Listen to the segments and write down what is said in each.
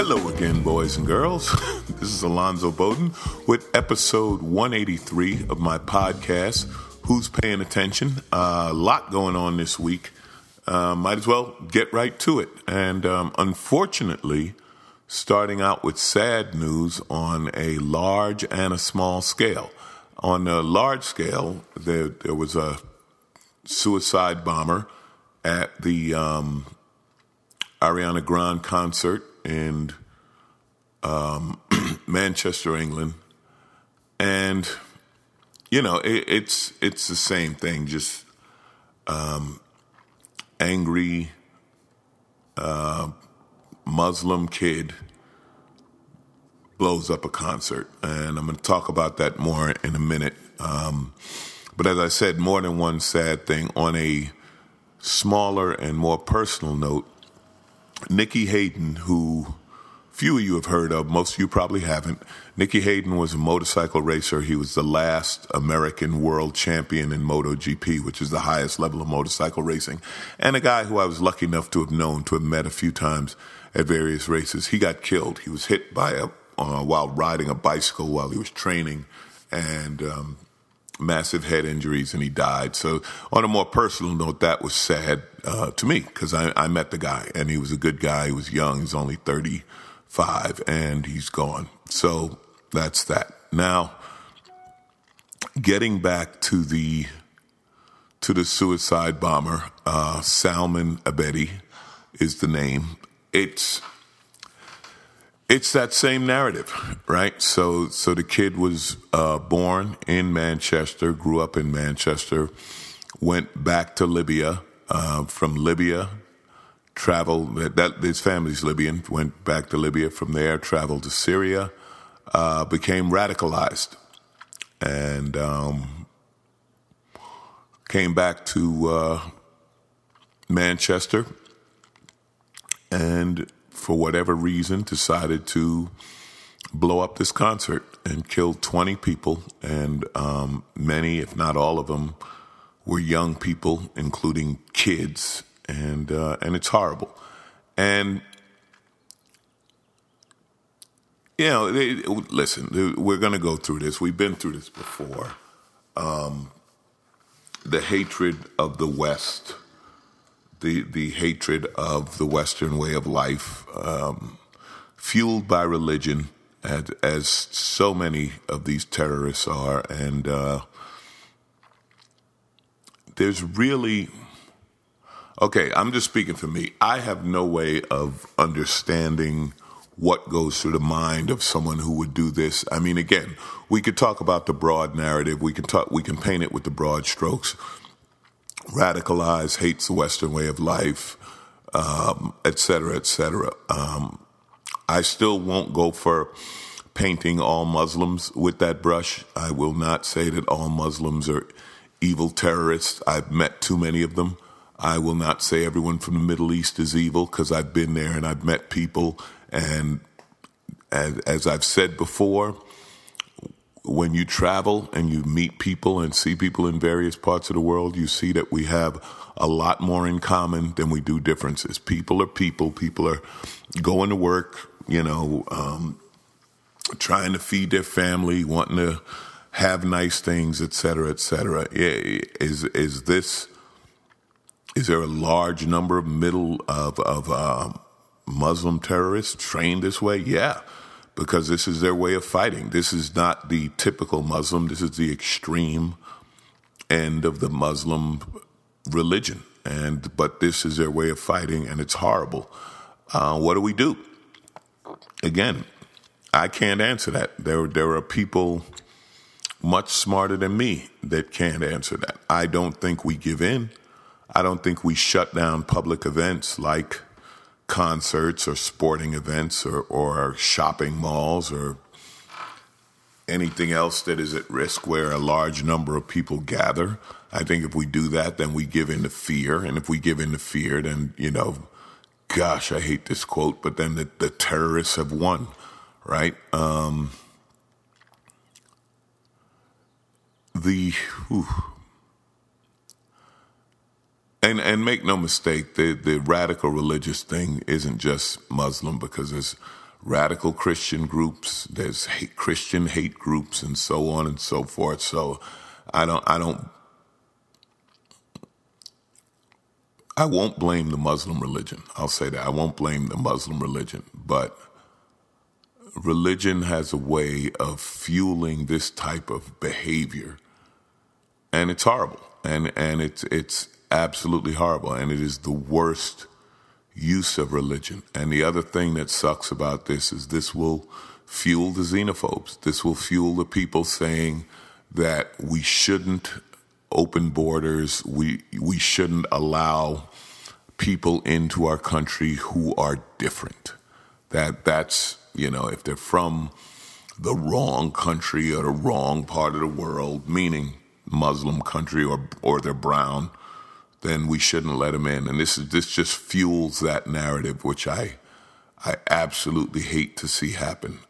Hello again, boys and girls. This is Alonzo Bowden with episode 183 of my podcast, Who's Paying Attention? A lot going on this week. Might as well get right to it. And unfortunately, starting out with sad news on a large and a small scale. On a large scale, there was a suicide bomber at the Ariana Grande concert in Manchester, England, and it's the same thing. Just angry Muslim kid blows up a concert, and I'm going to talk about that more in a minute. But as I said, more than one sad thing. On a smaller and more personal note, Nicky Hayden, who few of you have heard of, most of you probably haven't. Nicky Hayden was a motorcycle racer. He was the last American world champion in MotoGP, which is the highest level of motorcycle racing, and a guy who I was lucky enough to have met a few times at various races. He got killed. He was hit by while riding a bicycle while he was training, and massive head injuries, and he died. So on a more personal note, that was sad to me, because I met the guy, and he was a good guy. He was young. He's only 35, and he's gone. So that's that. Now, getting back to the suicide bomber, Salman Abedi is the name. It's that same narrative, right? So the kid was born in Manchester, grew up in Manchester, went back to Libya, from Libya, traveled, his family's Libyan, went back to Libya, from there traveled to Syria, became radicalized, and came back to Manchester, and for whatever reason, decided to blow up this concert and killed 20 people, and many, if not all of them, were young people, including kids, and it's horrible. And listen, we're going to go through this. We've been through this before. The hatred of the West. The hatred of the Western way of life, fueled by religion, as so many of these terrorists are. And there's really... Okay, I'm just speaking for me. I have no way of understanding what goes through the mind of someone who would do this. I mean, again, we could talk about the broad narrative. We can paint it with the broad strokes. Radicalized, hates the Western way of life, et cetera, et cetera. I still won't go for painting all Muslims with that brush. I will not say that all Muslims are evil terrorists. I've met too many of them. I will not say everyone from the Middle East is evil, because I've been there and I've met people. And as I've said before, when you travel and you meet people and see people in various parts of the world, you see that we have a lot more in common than we do differences. People are people. People are going to work, trying to feed their family, wanting to have nice things, et cetera, et cetera. Is there a large number of Muslim terrorists trained this way? Yeah. Because this is their way of fighting. This is not the typical Muslim. This is the extreme end of the Muslim religion. But this is their way of fighting, and it's horrible. What do we do? Again, I can't answer that. There are people much smarter than me that can't answer that. I don't think we give in. I don't think we shut down public events like concerts or sporting events or shopping malls or anything else that is at risk where a large number of people gather. I think if we do that, then we give in to fear. And if we give in to fear, then, gosh, I hate this quote, but then the terrorists have won, right? And make no mistake, the radical religious thing isn't just Muslim, because there's radical Christian groups, there's Christian hate groups, and so on and so forth. So I won't blame the Muslim religion. I'll say that. I won't blame the Muslim religion, but religion has a way of fueling this type of behavior, and it's horrible, and it's absolutely horrible, and it is the worst use of religion. And the other thing that sucks about this is this will fuel the xenophobes. This will fuel the people saying that we shouldn't open borders, we shouldn't allow people into our country who are different. That's if they're from the wrong country or the wrong part of the world, meaning Muslim country or they're brown, then we shouldn't let them in. And this just fuels that narrative, which I absolutely hate to see happen.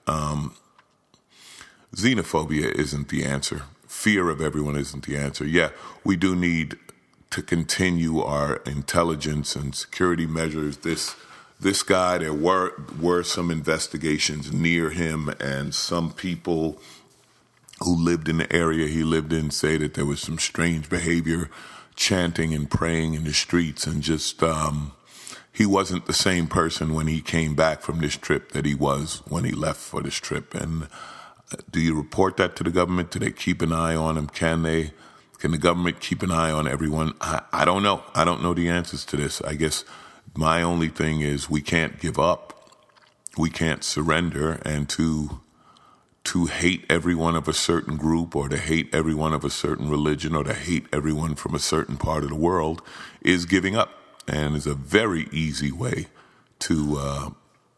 Xenophobia isn't the answer. Fear of everyone isn't the answer. Yeah, we do need to continue our intelligence and security measures. This guy, there were some investigations near him, and some people who lived in the area he lived in say that there was some strange behavior, chanting and praying in the streets, and just he wasn't the same person when he came back from this trip that he was when he left for this trip. And do you report that to the government? Do they keep an eye on him? Can the government keep an eye on everyone? I don't know. I don't know the answers to this. I guess my only thing is we can't give up. We can't surrender, and to hate everyone of a certain group, or to hate everyone of a certain religion, or to hate everyone from a certain part of the world is giving up, and is a very easy way to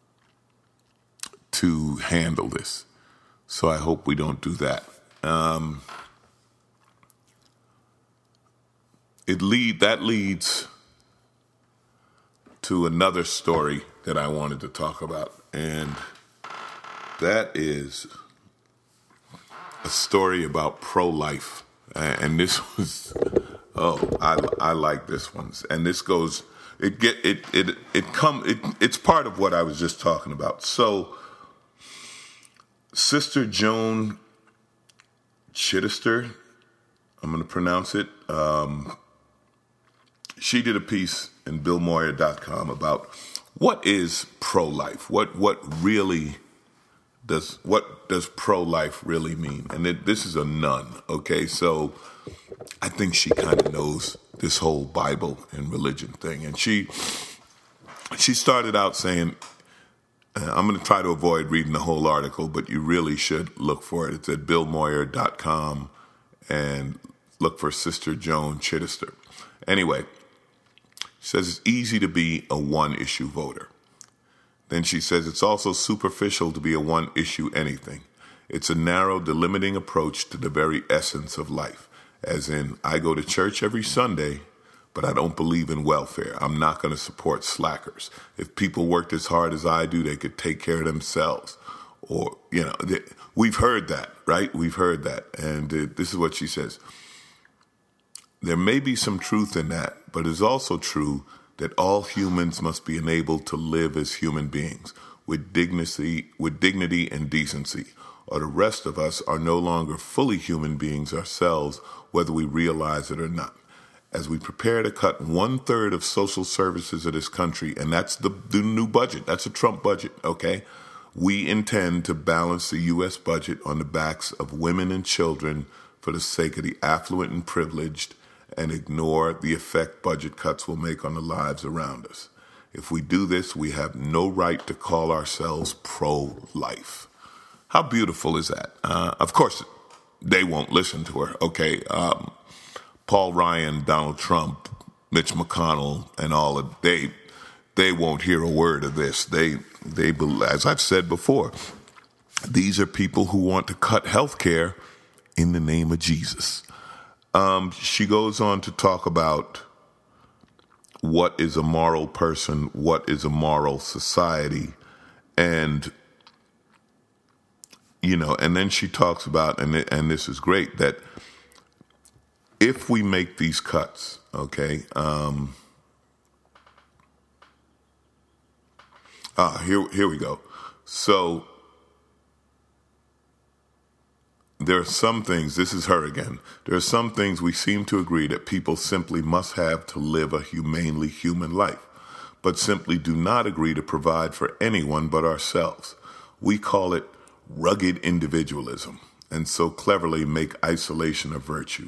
handle this. So I hope we don't do that. That leads to another story that I wanted to talk about, and that is a story about pro-life. And this was, I like this one. And this goes, it's part of what I was just talking about. So, Sister Joan Chittister, I'm going to pronounce it. She did a piece in BillMoyer.com about what is pro-life. What does pro-life really mean? And this is a nun, okay? So I think she kind of knows this whole Bible and religion thing. And she started out saying, I'm going to try to avoid reading the whole article, but you really should look for it. It's at BillMoyer.com, and look for Sister Joan Chittister. Anyway, she says it's easy to be a one-issue voter. Then she says it's also superficial to be a one-issue anything. It's a narrow, delimiting approach to the very essence of life. As in, I go to church every Sunday, but I don't believe in welfare. I'm not going to support slackers. If people worked as hard as I do, they could take care of themselves. Or, we've heard that, right? We've heard that. And this is what she says. There may be some truth in that, but it's also true that all humans must be enabled to live as human beings with dignity and decency, or the rest of us are no longer fully human beings ourselves, whether we realize it or not. As we prepare to cut 1/3 of social services of this country, and that's the new budget, that's a Trump budget, okay? We intend to balance the U.S. budget on the backs of women and children for the sake of the affluent and privileged, and ignore the effect budget cuts will make on the lives around us. If we do this, we have no right to call ourselves pro-life. How beautiful is that? Of course, they won't listen to her, okay? Paul Ryan, Donald Trump, Mitch McConnell, and all of they won't hear a word of this. They, as I've said before, these are people who want to cut health care in the name of Jesus. She goes on to talk about what is a moral person, what is a moral society, and and then she talks about, and this is great, that if we make these cuts, okay, here we go. So there are some things, this is her again, there are some things we seem to agree that people simply must have to live a humanely human life, but simply do not agree to provide for anyone but ourselves. We call it rugged individualism, and so cleverly make isolation a virtue.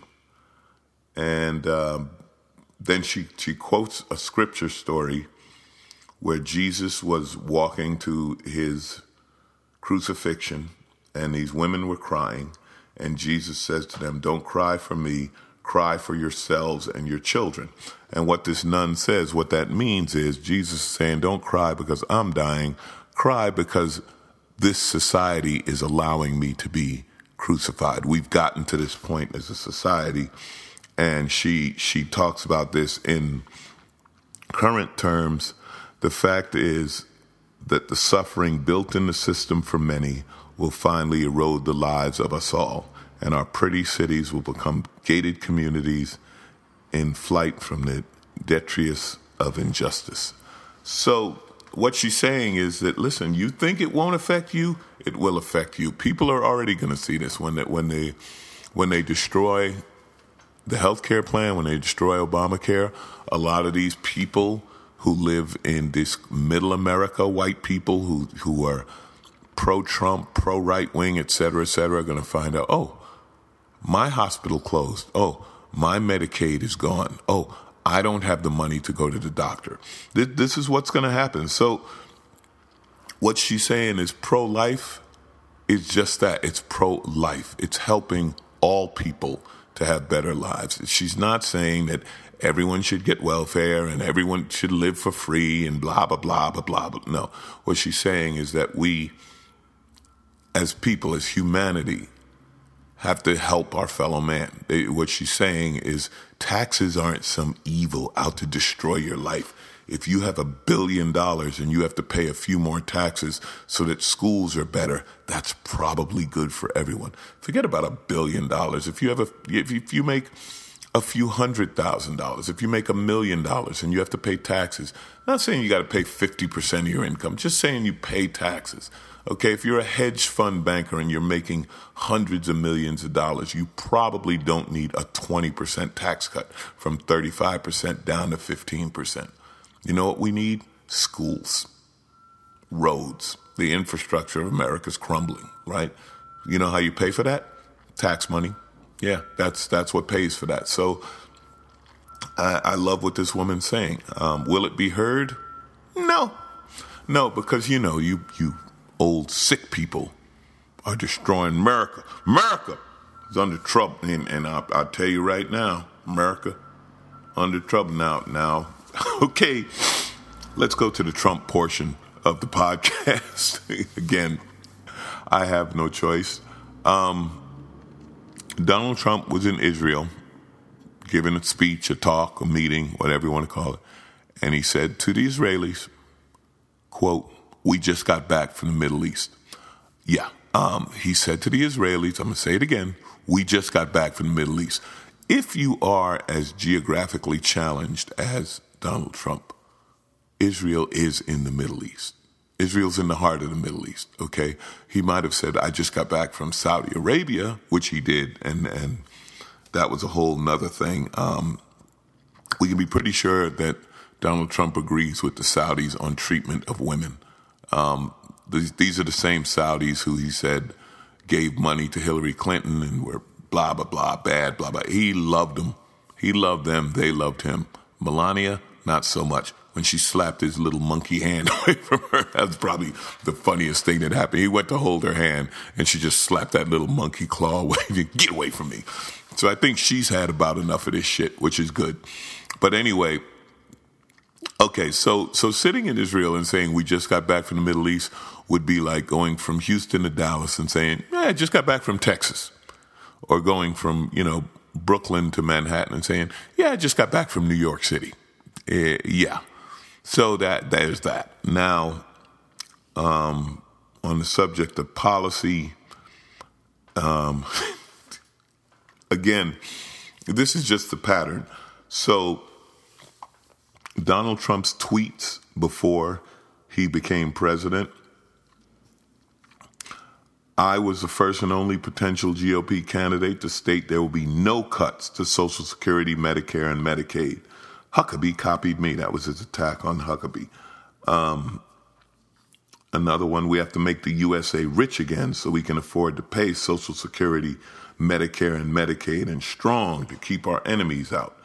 And then she quotes a scripture story where Jesus was walking to his crucifixion, and these women were crying, and Jesus says to them, "Don't cry for me, cry for yourselves and your children." And what this nun says, what that means is Jesus is saying, don't cry because I'm dying, cry because this society is allowing me to be crucified. We've gotten to this point as a society, and she talks about this in current terms. The fact is that the suffering built in the system for many will finally erode the lives of us all, and our pretty cities will become gated communities in flight from the detritus of injustice. So what she's saying is that, listen, you think it won't affect you? It will affect you. People are already going to see this when they destroy the healthcare plan, when they destroy Obamacare. A lot of these people who live in this middle America, white people who are pro-Trump, pro-right-wing, et cetera, are going to find out, oh, my hospital closed. Oh, my Medicaid is gone. Oh, I don't have the money to go to the doctor. This is what's going to happen. So what she's saying is pro-life is just that. It's pro-life. It's helping all people to have better lives. She's not saying that everyone should get welfare and everyone should live for free and blah, blah, blah, blah, blah, blah. No. What she's saying is that we, as people, as humanity, have to help our fellow man. What she's saying is taxes aren't some evil out to destroy your life. If you have $1 billion and you have to pay a few more taxes so that schools are better, that's probably good for everyone. Forget about $1 billion. If you make a few $100,000, if you make $1 million and you have to pay taxes, not saying you got to pay 50% of your income, just saying you pay taxes. Okay, if you're a hedge fund banker and you're making hundreds of millions of dollars, you probably don't need a 20% tax cut from 35% down to 15%. You know what we need? Schools, roads. The infrastructure of America is crumbling, right? You know how you pay for that? Tax money. Yeah, that's what pays for that. So I love what this woman's saying. Will it be heard? No, because you old sick people are destroying America. America is under trouble, and I'll tell you right now, America under trouble now. Okay, let's go to the Trump portion of the podcast. Again, I have no choice. Donald Trump was in Israel giving a speech, a talk, a meeting, whatever you want to call it, and he said to the Israelis, quote, "We just got back from the Middle East." Yeah, he said to the Israelis, I'm going to say it again, we just got back from the Middle East. If you are as geographically challenged as Donald Trump, Israel is in the Middle East. Israel's in the heart of the Middle East, okay? He might have said, I just got back from Saudi Arabia, which he did, and that was a whole nother thing. We can be pretty sure that Donald Trump agrees with the Saudis on treatment of women. These are the same Saudis who he said gave money to Hillary Clinton and were blah, blah, blah, bad, blah, blah. He loved them. He loved them. They loved him. Melania, not so much. When she slapped his little monkey hand away from her, that's probably the funniest thing that happened. He went to hold her hand, and she just slapped that little monkey claw away. Get away from me. So I think she's had about enough of this shit, which is good. But anyway, okay, so sitting in Israel and saying we just got back from the Middle East would be like going from Houston to Dallas and saying, I just got back from Texas. Or going from, Brooklyn to Manhattan and saying, I just got back from New York City. Yeah. So there's that. Now, on the subject of policy, again, this is just the pattern. So Donald Trump's tweets before he became president I was the first and only potential GOP candidate to state there will be no cuts to Social Security, Medicare, and Medicaid. Huckabee copied me. That was his attack on Huckabee. Another one, we have to make the USA rich again so we can afford to pay Social Security, Medicare, and Medicaid, and strong to keep our enemies out.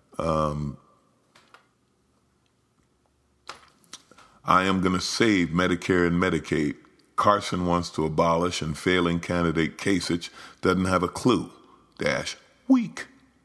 I am going to save Medicare and Medicaid. Carson wants to abolish, and failing candidate Kasich doesn't have a clue. Weak.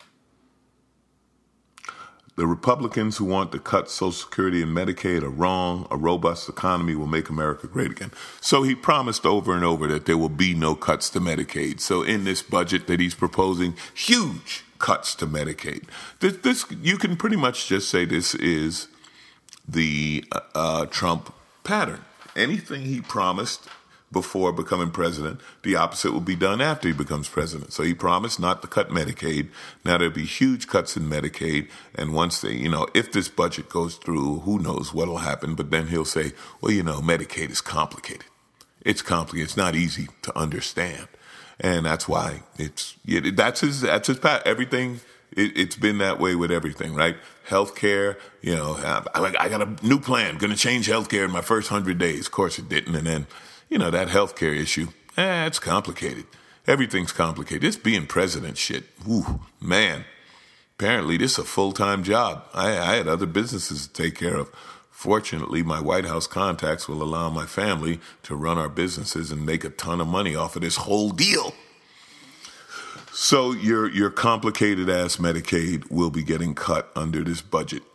The Republicans who want to cut Social Security and Medicaid are wrong. A robust economy will make America great again. So he promised over and over that there will be no cuts to Medicaid. So in this budget that he's proposing, huge cuts to Medicaid. This you can pretty much just say this is the Trump pattern. Anything he promised before becoming president, the opposite will be done after he becomes president. So he promised not to cut Medicaid. Now there'll be huge cuts in Medicaid. And once they, if this budget goes through, who knows what'll happen. But then he'll say, well, Medicaid is complicated. It's complicated. It's not easy to understand. And that's why that's his everything. It's been that way with everything, right? Healthcare, I got a new plan, going to change healthcare in my first 100 days. Of course it didn't. And then, that healthcare issue, it's complicated. Everything's complicated. This being president shit, man, apparently this is a full-time job. I had other businesses to take care of. Fortunately, my White House contacts will allow my family to run our businesses and make a ton of money off of this whole deal. So your complicated ass Medicaid will be getting cut under this budget.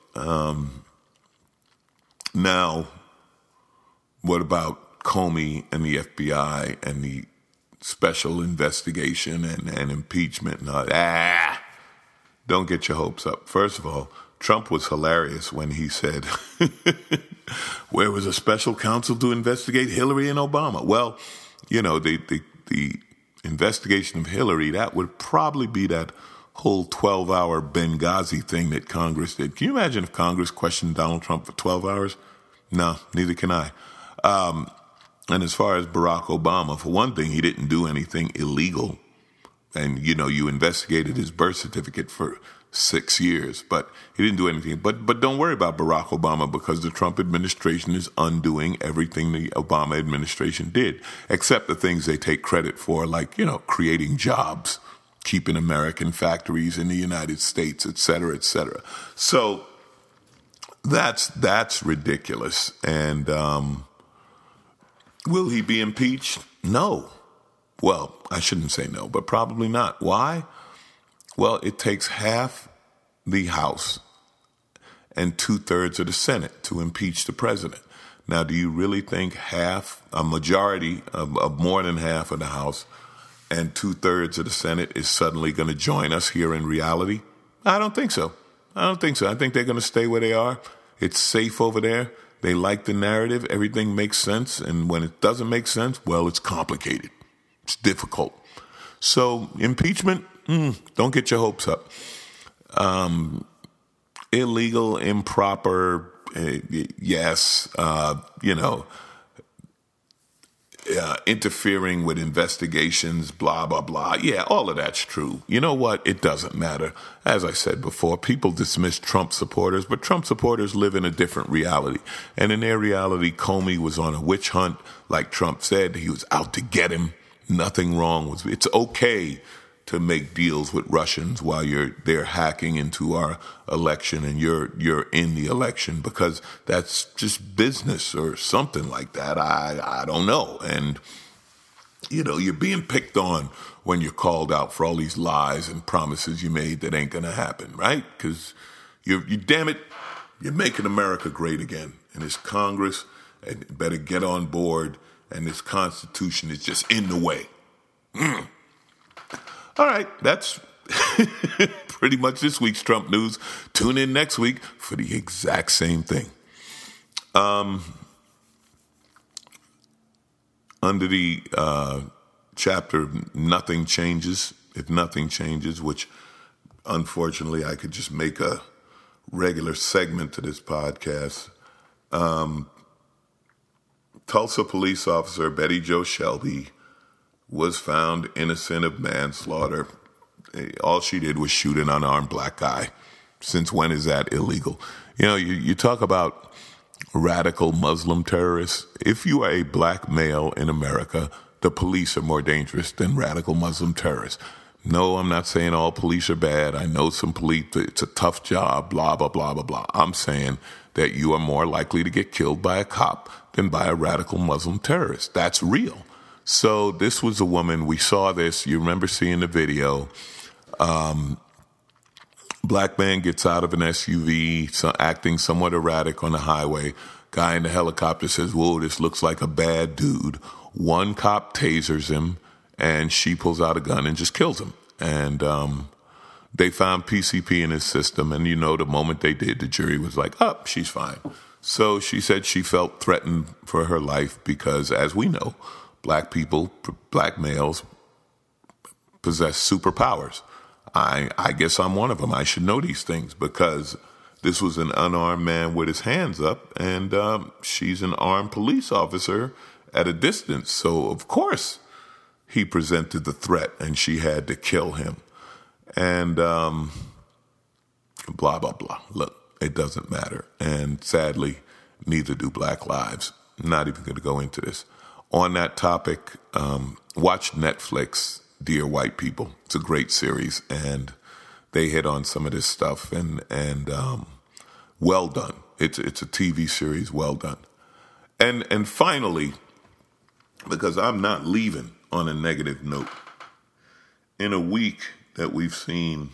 Now, what about Comey and the FBI and the special investigation and impeachment and all that? Don't get your hopes up. First of all, Trump was hilarious when he said, where was a special counsel to investigate Hillary and Obama? Well, the investigation of Hillary, that would probably be that whole 12-hour Benghazi thing that Congress did. Can you imagine if Congress questioned Donald Trump for 12 hours? No, neither can I. And as far as Barack Obama, for one thing, he didn't do anything illegal. And, you investigated his birth certificate for 6 years, but he didn't do anything. But don't worry about Barack Obama, because the Trump administration is undoing everything the Obama administration did, except the things they take credit for, like, creating jobs, keeping American factories in the United States, et cetera, et cetera. So that's ridiculous. And will he be impeached? No. Well, I shouldn't say no, but probably not. Why? Well, it takes half the House and 2/3 of the Senate to impeach the president. Now, do you really think a majority of more than half of the House and 2/3 of the Senate is suddenly going to join us here in reality? I don't think so. I think they're going to stay where they are. It's safe over there. They like the narrative. Everything makes sense. And when it doesn't make sense, well, it's complicated. It's difficult. So impeachment, don't get your hopes up. Illegal, improper, yes, interfering with investigations, blah, blah, blah. Yeah, all of that's true. You know what? It doesn't matter. As I said before, people dismiss Trump supporters, but Trump supporters live in a different reality. And in their reality, Comey was on a witch hunt. Like Trump said, he was out to get him. Nothing wrong with it. It's okay to make deals with Russians while they're hacking into our election and you're in the election, because that's just business or something like that. I don't know. And you're being picked on when you're called out for all these lies and promises you made that ain't gonna happen, right? Because you damn it, you're making America great again. And this Congress better get on board, and this Constitution is just in the way. All right, that's pretty much this week's Trump news. Tune in next week for the exact same thing. Under the chapter, Nothing Changes, if nothing changes, which unfortunately I could just make a regular segment to this podcast. Tulsa police officer Betty Jo Shelby was found innocent of manslaughter. All she did was shoot an unarmed black guy. Since when is that illegal? You talk about radical Muslim terrorists. If you are a black male in America, the police are more dangerous than radical Muslim terrorists. No, I'm not saying all police are bad. I know some police, it's a tough job, blah, blah, blah, blah, blah. I'm saying that you are more likely to get killed by a cop than by a radical Muslim terrorist. That's real. So this was a woman, we saw this, you remember seeing the video. Black man gets out of an SUV, acting somewhat erratic on the highway. Guy in the helicopter says, whoa, this looks like a bad dude. One cop tasers him, and she pulls out a gun and just kills him. And they found PCP in his system, and the moment they did, the jury was like, oh, she's fine. So she said she felt threatened for her life because, as we know, black people, black males, possess superpowers. I guess I'm one of them. I should know these things because this was an unarmed man with his hands up, and she's an armed police officer at a distance. So, of course, he presented the threat, and she had to kill him. And blah, blah, blah. Look, it doesn't matter. And sadly, neither do Black lives. I'm not even going to go into this. On that topic, watch Netflix, Dear White People. It's a great series, and they hit on some of this stuff, and well done. It's a TV series, well done. And finally, because I'm not leaving on a negative note, in a week that we've seen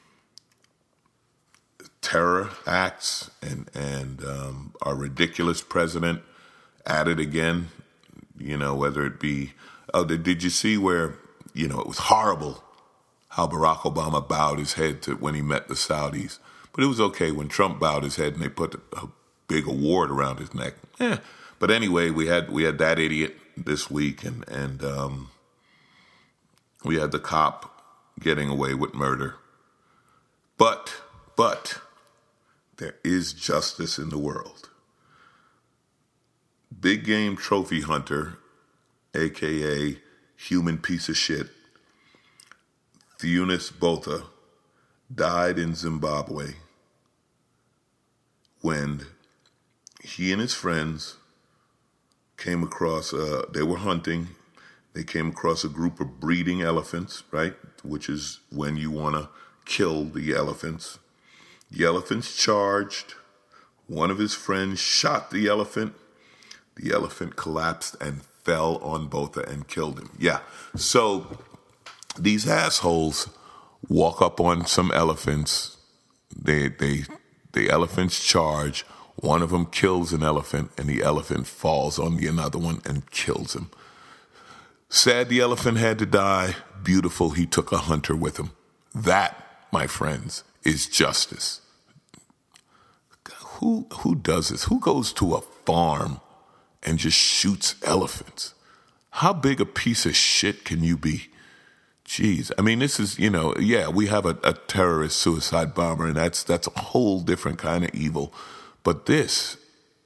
terror acts and our ridiculous president at it again, whether it be, did you see where, it was horrible how Barack Obama bowed his head when he met the Saudis. But it was okay when Trump bowed his head and they put a big award around his neck. But anyway, we had that idiot this week, and we had the cop getting away with murder. But there is justice in the world. Big game trophy hunter, a.k.a. human piece of shit, Theunis Botha, died in Zimbabwe when he and his friends came across, they were hunting, they came across a group of breeding elephants, right, which is when you want to kill the elephants. The elephants charged, one of his friends shot the elephant collapsed and fell on Botha and killed him. Yeah, so these assholes walk up on some elephants. The elephants charge. One of them kills an elephant, and the elephant falls on the another one and kills him. Sad the elephant had to die. Beautiful, he took a hunter with him. That, my friends, is justice. Who does this? Who goes to a farm and just shoots elephants? How big a piece of shit can you be? Jeez. I mean, this is, we have a terrorist suicide bomber, and that's a whole different kind of evil. But this,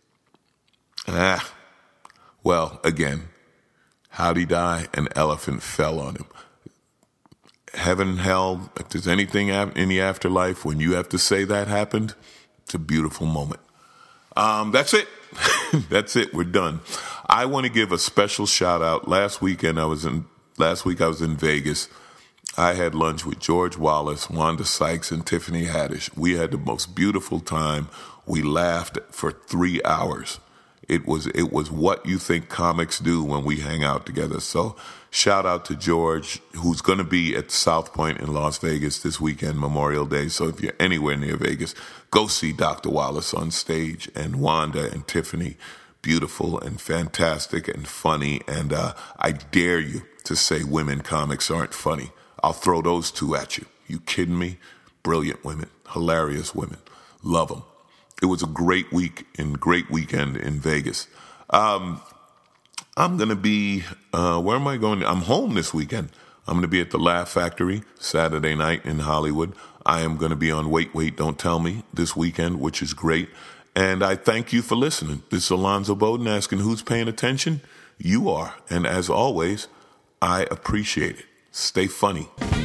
well, again, how'd he die? An elephant fell on him. Heaven, hell, if there's anything in the afterlife, when you have to say that happened, it's a beautiful moment. That's it. That's it. We're done. I want to give a special shout out. Last week I was in Vegas. I had lunch with George Wallace, Wanda Sykes, and Tiffany Haddish. We had the most beautiful time. We laughed for 3 hours. It was what you think comics do when we hang out together. So shout out to George, who's going to be at South Point in Las Vegas this weekend, Memorial Day. So if you're anywhere near Vegas, go see Dr. Wallace on stage, and Wanda and Tiffany, beautiful and fantastic and funny. And I dare you to say women comics aren't funny. I'll throw those two at you. You kidding me? Brilliant women, hilarious women. Love them. It was a great weekend in Vegas. I'm going to be, where am I going? I'm home this weekend. I'm going to be at the Laugh Factory Saturday night in Hollywood. I am going to be on Wait, Don't Tell Me this weekend, which is great. And I thank you for listening. This is Alonzo Bowden asking who's paying attention. You are. And as always, I appreciate it. Stay funny.